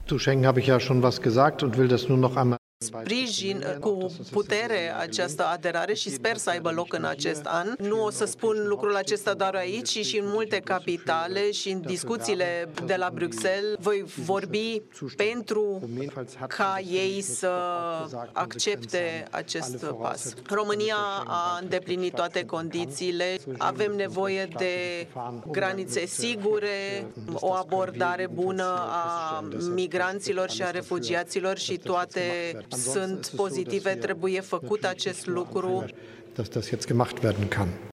Zu Schengen habe ich ja schon was gesagt und will das nur noch einmal. Sprijin cu putere această aderare și sper să aibă loc în acest an. Nu o să spun lucrul acesta doar aici, ci și în multe capitale și în discuțiile de la Bruxelles voi vorbi pentru ca ei să accepte acest pas. România a îndeplinit toate condițiile, avem nevoie de granițe sigure, o abordare bună a migranților și a refugiaților și toate sunt pozitive, trebuie făcut acest lucru. Dass das jetzt gemacht werden kann.